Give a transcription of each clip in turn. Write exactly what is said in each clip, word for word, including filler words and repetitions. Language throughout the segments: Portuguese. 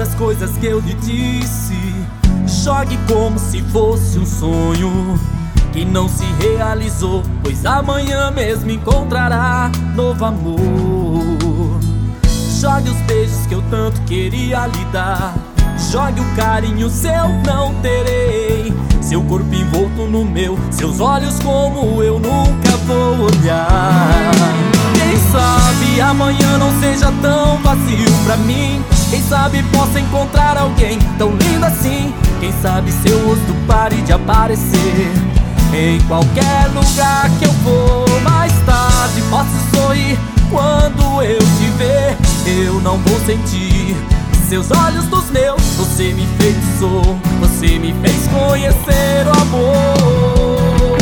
as coisas que eu lhe disse. Jogue como se fosse um sonho que não se realizou, pois amanhã mesmo encontrará novo amor. Jogue os beijos que eu tanto queria lhe dar. Jogue o carinho seu, não terei. Seu corpo envolto no meu, seus olhos como eu nunca vou olhar. Quem sabe amanhã não seja tão vazio pra mim. Quem sabe possa encontrar alguém tão lindo assim. Quem sabe seu rosto pare de aparecer em qualquer lugar que eu for. Mais tarde posso sorrir quando eu te ver. Eu não vou sentir seus olhos dos meus. Você me enfeitiçou, você me fez conhecer o amor.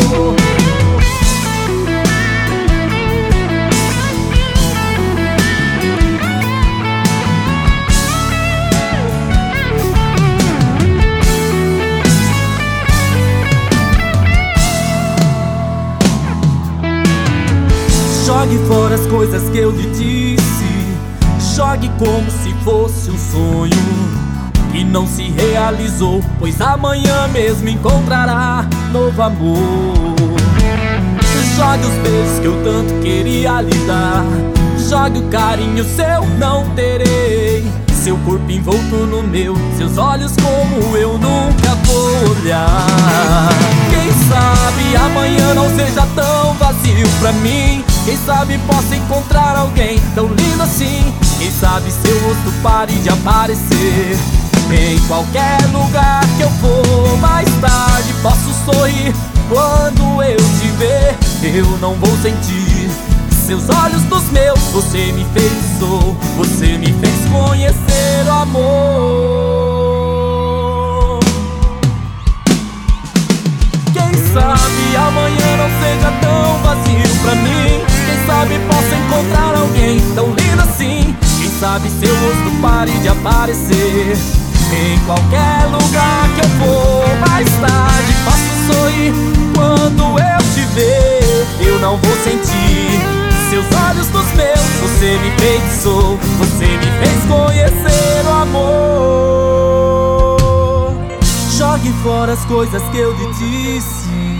Jogue fora as coisas que eu lhe disse. Jogue como se fosse um sonho que não se realizou, pois amanhã mesmo encontrará novo amor. Jogue os beijos que eu tanto queria lhe dar. Jogue o carinho seu, não terei. Seu corpo envolto no meu, seus olhos como eu nunca vou olhar. Quem sabe amanhã não seja tão vazio pra mim. Quem sabe possa encontrar alguém tão lindo assim. Quem sabe seu rosto pare de aparecer em qualquer lugar que eu for. Mais tarde posso sorrir quando eu te ver. Eu não vou sentir seus olhos dos meus. Você me enfeitiçou, você me fez conhecer o amor. Quem sabe amanhã não seja tão vazio pra mim. Quem sabe possa encontrar alguém tão lindo assim. Quem sabe seu rosto pare de aparecer em qualquer lugar que eu for. Mais tarde posso sorrir quando eu te ver. Eu não vou sentir seus olhos nos meus. Você me enfeitiçou, você me fez conhecer o amor. Jogue fora as coisas que eu lhe disse.